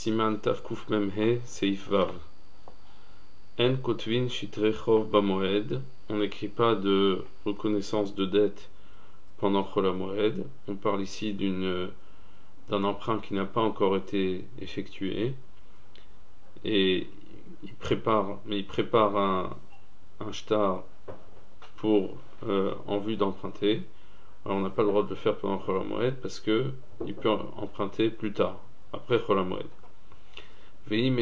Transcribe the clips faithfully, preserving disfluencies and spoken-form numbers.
Siman Tafkuf Memhe Seif Vav. En Kotvin Shitrechov Bamoed. On n'écrit pas de reconnaissance de dette pendant Chol HaMoed. On parle ici d'une d'un emprunt qui n'a pas encore été effectué. Et il prépare, mais il prépare un, un shtar pour euh, en vue d'emprunter. Alors on n'a pas le droit de le faire pendant Chol HaMoed parce que il peut emprunter plus tard, après Chol HaMoed. Et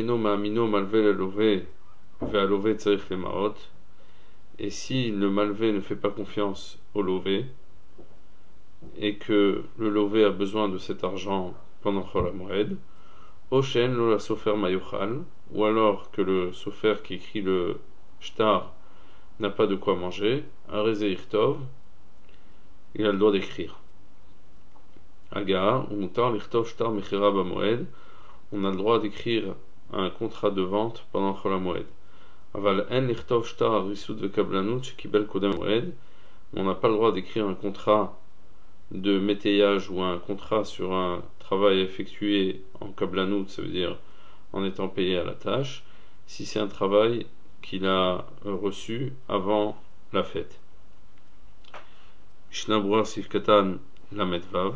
si le malvé ne fait pas confiance au lové et que le lové a besoin de cet argent pendant Chol HaMoed, Oshen lo la sofer mayuchal, ou alors que le sofer qui écrit le shtar n'a pas de quoi manger, Areze Irtov, il a le droit d'écrire. Aga, ou mutar l'irtov shtar mechira bamoed, on a le droit d'écrire un contrat de vente pendant Chol HaMoed. Aval en l'irtov shtar risud vekablanut shekibel kodem moed, on n'a pas le droit d'écrire un contrat de métayage ou un contrat sur un travail effectué en kablanut, ça veut dire en étant payé à la tâche, si c'est un travail qu'il a reçu avant la fête. Mishnah Berurah Sif Katan Lamed Vav.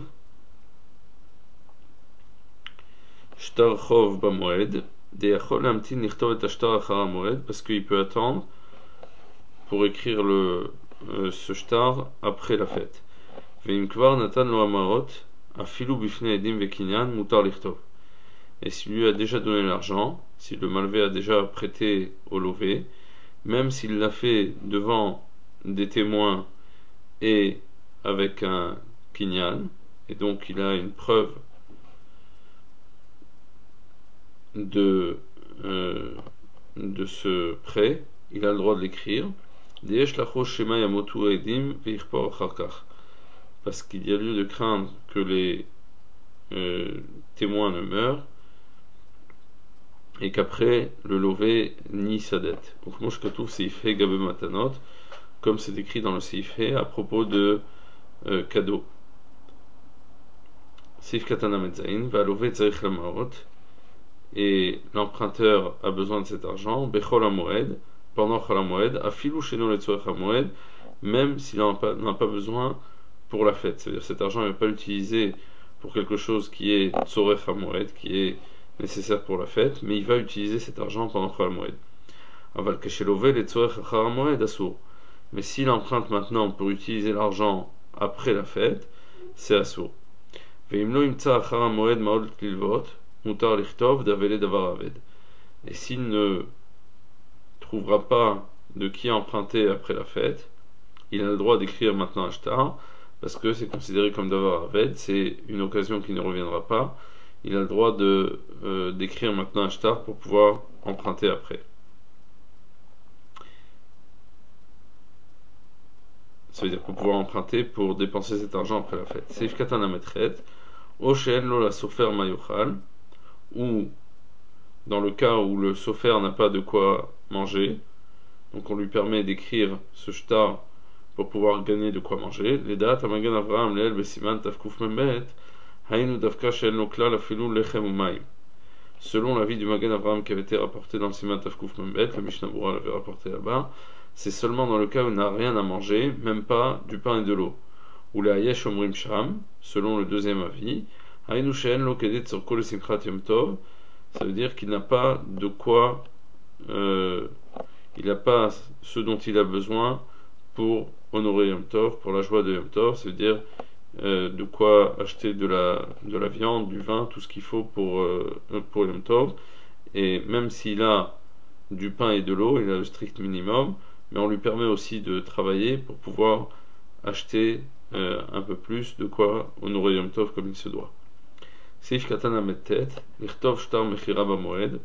Shtar Chov Bamoed. Deyachol Amtin Nirtov et Ashtar Achar HaMoed, parce qu'il peut attendre pour écrire le, euh, ce shtar après la fête. Veim Kvar Natan Lo Hamarot Afilu Bifnei Edim Vekinyan Mutar Lirtov. Et s'il lui a déjà donné l'argent, si le malvé a déjà prêté au lové, même s'il l'a fait devant des témoins et avec un kinyan, et donc il a une preuve de, euh, de ce prêt, il a le droit de l'écrire. Parce qu'il y a lieu de craindre que les euh, témoins ne meurent et qu'après le lové nie sa dette. Donc moi je trouve Seif He Gabe Matanot, comme c'est écrit dans le Seif He à propos de euh, cadeaux. Seif Katana Metzain va lové Tzarich Lamaot, et l'emprunteur a besoin de cet argent Bechol HaMoed, pendant Chol HaMoed, Afilu Sheno Letzorech HaMoed, même s'il n'en a pas, n'en a pas besoin pour la fête, c'est-à-dire cet argent n'est pas utilisé pour quelque chose qui est Tzorech HaMoed, qui est nécessaire pour la fête, mais il va utiliser cet argent pendant Chol HaMoed. Aval Keshelové Letzorech Achar HaMoed Asur. Mais s'il emprunte maintenant pour utiliser l'argent après la fête, c'est Asur. Veimlo Imtsa Achar HaMoed Maod Lilvot Mutar Lichtov Davele Davar Aved. Et s'il ne trouvera pas de qui emprunter après la fête, il a le droit d'écrire maintenant un shtar, parce que c'est considéré comme Davar Aved, c'est une occasion qui ne reviendra pas. Il a le droit de euh, d'écrire maintenant un shtar pour pouvoir emprunter après. Ça veut dire pour pouvoir emprunter pour dépenser cet argent après la fête. Seif Katan Ametret, Oshen lo la sofer mayuchal, ou dans le cas où le sofer n'a pas de quoi manger, donc on lui permet d'écrire ce shtar pour pouvoir gagner de quoi manger. Les dates Amagan Avraham Leel Besiman Tafkuf Membet Hainu Davka Shel Nokla Lafilu Lechem Umayim. Selon l'avis du Magen Avraham qui avait été rapporté dans le Siman Tafkuf Membet, le Mishnah Berurah l'avait rapporté là-bas, c'est seulement dans le cas où il n'a rien à manger, même pas du pain et de l'eau. Ou la Yesh Omrim Sham, selon le deuxième avis, Hainu Shel Lo Kedet Tzorko Le Simchat Yom Tov, ça veut dire qu'il n'a pas de quoi, euh, il n'a pas ce dont il a besoin pour honorer Yom Tov, pour la joie de Yom Tov, ça veut dire euh, de quoi acheter de la, de la viande, du vin, tout ce qu'il faut pour, euh, pour Yom Tov. Et même s'il a du pain et de l'eau, il a le strict minimum, mais on lui permet aussi de travailler pour pouvoir acheter euh, un peu plus de quoi honorer Yom Tov comme il se doit. Seif Katan Amettet, Lirtov Shtar Mechira Bamoed.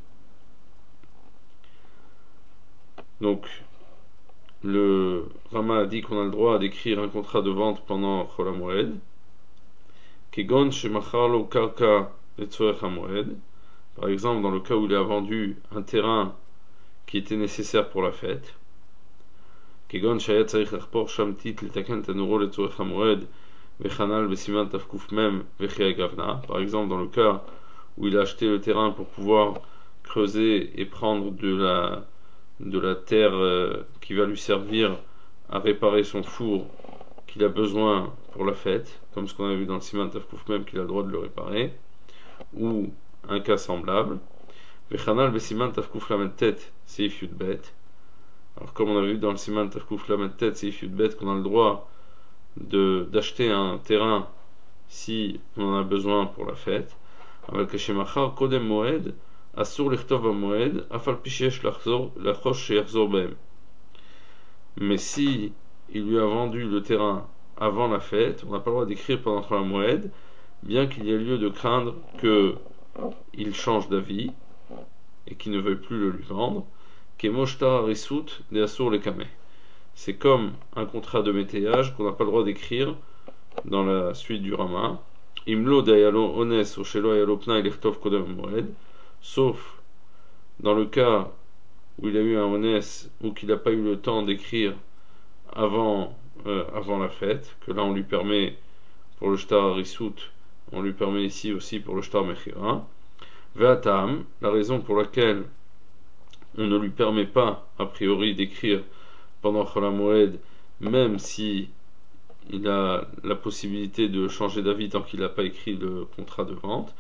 Donc, le Rama a dit qu'on a le droit d'écrire un contrat de vente pendant Chol HaMoed. Kegon Shemachar Lo Karka Letzorech HaMoed. Par exemple, dans le cas où il a vendu un terrain qui était nécessaire pour la fête. Kegon Shaya Tzarich Lachpor Shamtit Letaken Tanuro Letzorech HaMoed Vechanal Besiman Tafkuf Mem Vechia Gavna. Par exemple, dans le cas où il a acheté le terrain pour pouvoir creuser et prendre de la, de la terre euh, qui va lui servir à réparer son four qu'il a besoin pour la fête, comme ce qu'on a vu dans le Siman Tafkouf même qu'il a le droit de le réparer, ou un cas semblable. Vechanal Besiman Tafkouf Lamed Tet Seif Yudbet. Alors comme on a vu dans le Siman Tafkouf Lamed Tet Seif Yudbet qu'on a le droit de d'acheter un terrain si on en a besoin pour la fête. Avec Keshemachar Kodem Moed Asur Lichtov Moed Afal Pishesh Lachosh Sheyarzor Behem. Mais si il lui a vendu le terrain avant la fête, on n'a pas le droit d'écrire pendant la Moed, bien qu'il y ait lieu de craindre qu'il change d'avis et qu'il ne veuille plus le lui vendre. Kemoshtar Risut de Asur Lekame. C'est comme un contrat de métayage qu'on n'a pas le droit d'écrire dans la suite du Rama. Imlo dayalo ones ou shelo ayalo pna ilichtov kodem moed. Sauf dans le cas où il a eu un ones ou qu'il n'a pas eu le temps d'écrire avant, euh, avant la fête, que là on lui permet pour le shtar risut, on lui permet ici aussi pour le shtar mechira. Ve'atam, la raison pour laquelle on ne lui permet pas a priori d'écrire pendant Chol HaMoed, même si il a la possibilité de changer d'avis tant qu'il n'a pas écrit le contrat de vente.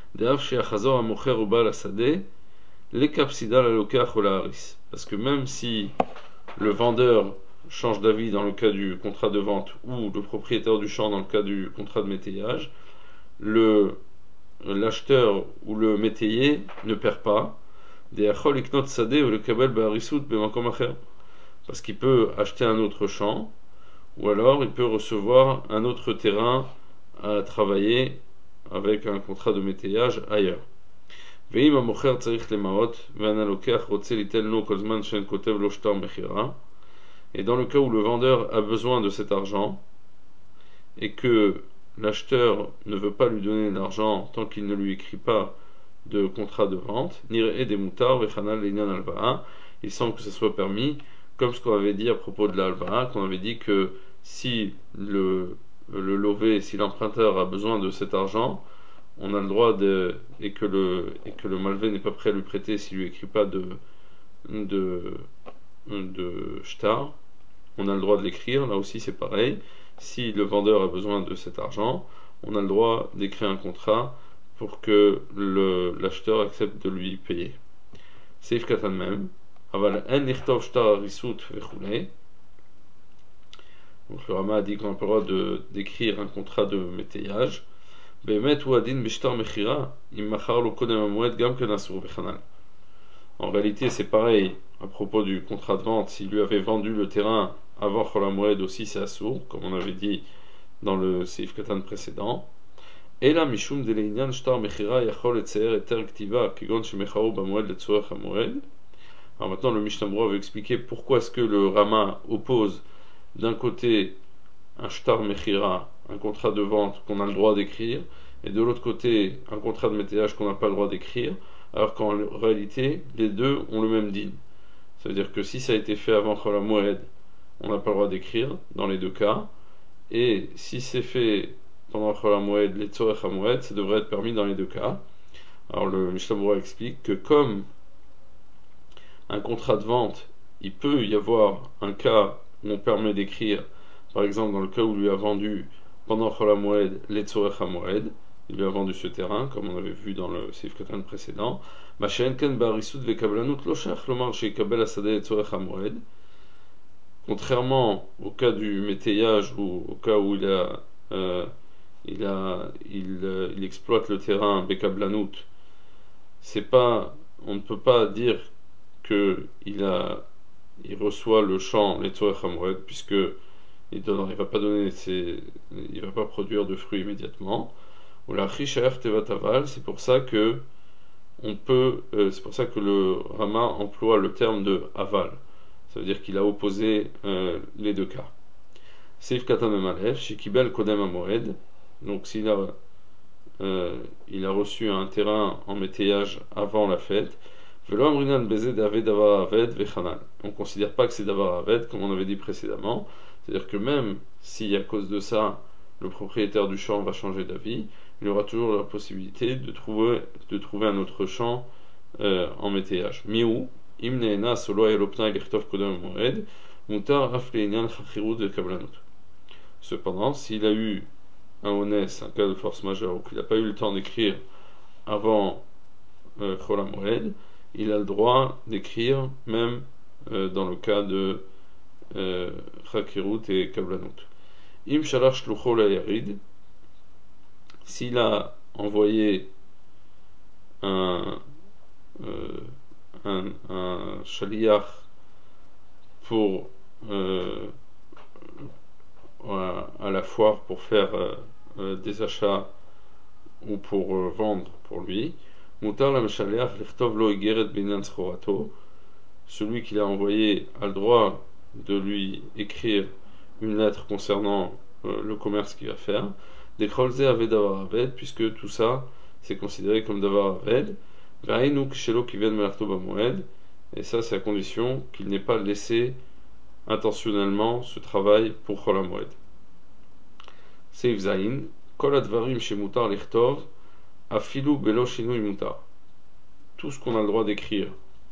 Parce que même si le vendeur change d'avis dans le cas du contrat de vente ou le propriétaire du champ dans le cas du contrat de métayage, le l'acheteur ou le métayer ne perd pas. Parce qu'il peut acheter un autre champ, ou alors il peut recevoir un autre terrain à travailler avec un contrat de métayage ailleurs. Et dans le cas où le vendeur a besoin de cet argent et que l'acheteur ne veut pas lui donner l'argent tant qu'il ne lui écrit pas de contrat de vente, il semble que ce soit permis, comme ce qu'on avait dit à propos de l'alva, qu'on avait dit que si le, le lové, si l'emprunteur a besoin de cet argent, on a le droit de, et que le, et que le malvé n'est pas prêt à lui prêter s'il lui écrit pas de, de, de shtar, on a le droit de l'écrire. Là aussi c'est pareil, si le vendeur a besoin de cet argent, on a le droit d'écrire un contrat pour que le, l'acheteur accepte de lui payer. Seif Katan même. Aval en nichtov shtar risut vechule. Donc le Rama a dit qu'on n'a pas le droit de, d'écrire un contrat de métayage. Bemet ou adin bishtar mechira im machar lo kodem hamoed gam ken asur bechanal. En réalité c'est pareil à propos du contrat de vente. S'il lui avait vendu le terrain avant Chol HaMoed aussi c'est asur, comme on avait dit dans le Seif Katan précédent. Ela mishum de leinyan shtar mechira yachol etzer eter ktiva kegon shemecharu bamoed letzorech hamoed. Alors maintenant le Mishnah Berurah veut expliquer pourquoi est-ce que le Rama oppose d'un côté un shtar mechira, un contrat de vente qu'on a le droit d'écrire, et de l'autre côté un contrat de métayage qu'on n'a pas le droit d'écrire, alors qu'en réalité les deux ont le même din. Ça veut dire que si ça a été fait avant Chol HaMoed, on n'a pas le droit d'écrire dans les deux cas, et si c'est fait pendant Chol HaMoed, les Tzorech HaMoed, ça devrait être permis dans les deux cas. Alors le Mishnah Berurah explique que comme un contrat de vente, il peut y avoir un cas où on permet d'écrire, par exemple dans le cas où il lui a vendu pendant Chol HaMoed les Tzorech HaMoed, il lui a vendu ce terrain, comme on avait vu dans le Seif Katan précédent. Contrairement au cas du métayage ou au cas où il a, euh, il, a il, euh, il exploite le terrain Bekablanut, c'est pas, on ne peut pas dire que il a, il reçoit le champ les Tzorech HaMoed, puisque il ne va pas donner ses, il va pas produire de fruits immédiatement. Ou la Chichaer Tevat Aval, c'est pour ça que on peut, euh, c'est pour ça que le Rama emploie le terme de aval. Ça veut dire qu'il a opposé euh, les deux cas. Seif Katan Memalef, Shekibel Kodem HaMoed. Donc s'il a, euh, il a reçu un terrain en métayage avant la fête, Velo Amrinan Beze David Davar Aved Vechanal. On ne considère pas que c'est Davar Aved, comme on avait dit précédemment. C'est-à-dire que même si à cause de ça, le propriétaire du champ va changer d'avis, il y aura toujours la possibilité de trouver, de trouver un autre champ euh, en métayage. Miou, imneena solo elopna lichtov kodem moed, mutar af leinyan chachirut ve kablanut. Cependant, s'il a eu un onès, un cas de force majeure, ou qu'il n'a pas eu le temps d'écrire avant euh, Chol HaMoed, il a le droit d'écrire même euh, dans le cas de Chakirut et Kablanut. Im Shalach Shlucho la Yarid, s'il a envoyé un, euh, un, un shaliach pour euh, à, à la foire pour faire euh, euh, des achats ou pour euh, vendre pour lui, Mutar la Meshaliach Lichtov lo Igeret Binyan Schorato, celui qui l'a envoyé a le droit de lui écrire une lettre concernant euh, le commerce qu'il va faire, des Kholze Aved Davar Aved, puisque tout ça c'est considéré comme Davar Aved, Vainu Kshelo Kiven Melarto Bamoed, et ça c'est à condition qu'il n'ait pas laissé intentionnellement ce travail pour Chol HaMoed. Seif Zain, Kol Advarim Shemutar Lichtov, Afilu Belo Shinui Mutar. Tout ce qu'on a le droit d'écrire,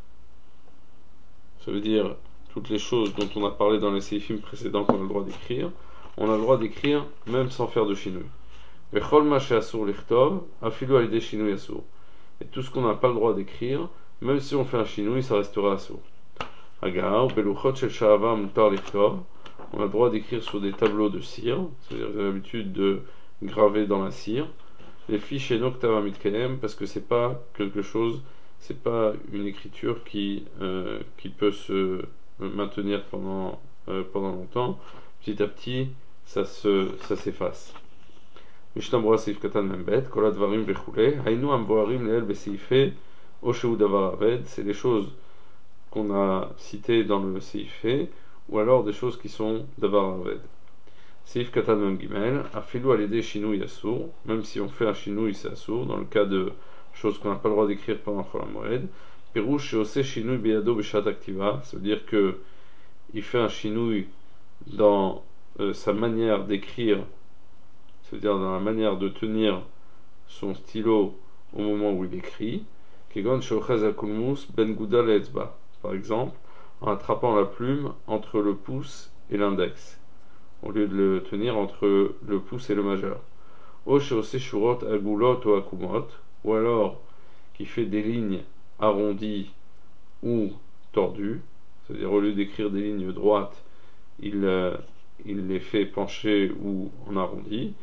ça veut dire toutes les choses dont on a parlé dans les séifim précédents qu'on a le droit d'écrire, on a le droit d'écrire même sans faire de shinui. Vechol ma she'asur lichtov, afilu alide shinui asur. Et tout ce qu'on n'a pas le droit d'écrire, même si on fait un shinui, ça restera asur. Agar, beluchot shel sha'ava mutar lichtov, on a le droit d'écrire sur des tableaux de cire, c'est-à-dire j'ai l'habitude de graver dans la cire. Les fiches et noktava mitkenem, parce que c'est pas quelque chose, c'est pas une écriture qui, euh, qui peut se maintenir pendant, euh, pendant longtemps. Petit à petit, ça se, ça s'efface. Mishnah Berurah Seif Katan Membet, Kol Advarim Vechule, Hainu Amboarim Leel Beseife, Osheu Davar Aved, c'est les choses qu'on a citées dans le Seife, ou alors des choses qui sont Davar Aved. Seif Katan Mem Gimel, Afilu Alide Shinui Asur, même si on fait un Shinui, c'est Asur, dans le cas de choses qu'on n'a pas le droit d'écrire pendant Chol HaMoed. Pirouche Sheose Shinui Beyado Beshat Aktiva, ça veut dire que il fait un Shinui dans euh, sa manière d'écrire, c'est-à-dire dans la manière de tenir son stylo au moment où il écrit. Kegon Sheochez Akulmus Ben Gouda Leetzba, par exemple, en attrapant la plume entre le pouce et l'index, au lieu de le tenir entre le pouce et le majeur. O Sheose Shurot Agulot ou Akumot, ou alors qui fait des lignes arrondies ou tordues, c'est-à-dire au lieu d'écrire des lignes droites, il, euh, il les fait pencher ou en arrondi.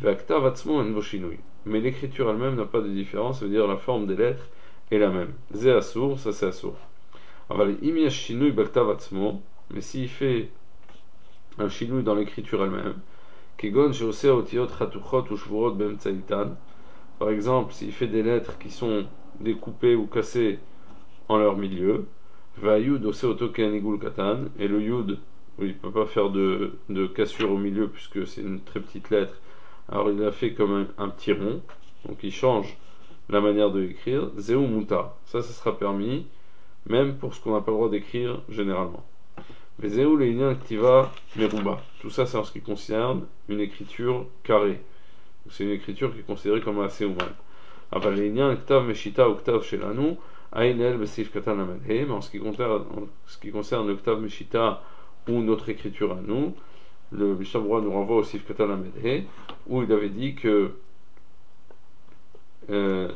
Mais l'écriture elle-même n'a pas de différence, ça veut dire la forme des lettres est la même. Zé assour, ça c'est assour. Mais s'il fait un shinui dans l'écriture elle-même, par exemple, s'il fait des lettres qui sont découpées ou cassées en leur milieu, et le yud, il ne peut pas faire de, de cassure au milieu puisque c'est une très petite lettre, alors il a fait comme un, un petit rond, donc il change la manière de l'écrire. Zeu muta, ça, ça sera permis, même pour ce qu'on n'a pas le droit d'écrire généralement. Vezeu leïnyan aktiva meruba, tout ça c'est en ce qui concerne une écriture carrée. C'est une écriture qui est considérée comme assez humaine. Aval leïnyan aktav meshita ou ktav shelanu, Ainel Besif Katan Amadhe, mais en ce qui concerne, en ce qui concerne le Ktav Meshita ou notre écriture à nous, le Mishnah Berurah nous renvoie au Sif Katan Amadhe, où il avait dit que euh,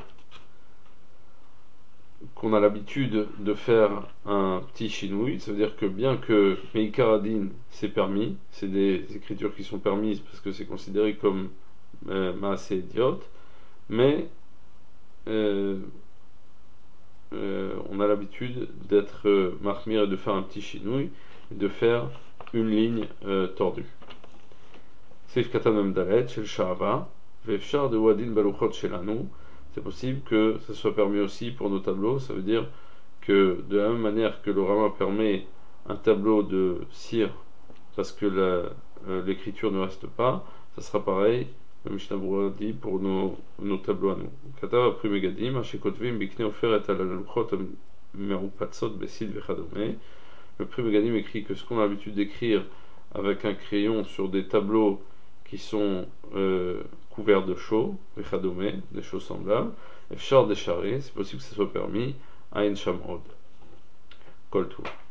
qu'on a l'habitude de faire un petit shinui, ça veut dire que bien que Meikaradin c'est permis, c'est des écritures qui sont permises parce que c'est considéré comme euh, assez idiote, mais euh, Euh, on a l'habitude d'être euh, mahmir et de faire un petit chinouille et de faire une ligne euh, tordue. Seif Katan Dalet, Shel Sha'ava, Vefshar de Wadin Baluchot Shelanu, c'est possible que ça soit permis aussi pour nos tableaux, ça veut dire que de la même manière que le Rama permet un tableau de cire parce que la, euh, l'écriture ne reste pas, ça sera pareil. Le Mishnah Berurah dit pour nos, nos tableaux à nous. Katav apri megadim, hashikotvim bikne oferet al aluchot merupatzot besid vechadome. Le Pri Megadim écrit que ce qu'on a l'habitude d'écrire avec un crayon sur des tableaux qui sont euh, couvert de chaux, vechadome, des choses semblables, efshar des charrés, c'est possible que ce soit permis, aïn shamrod, kol tout.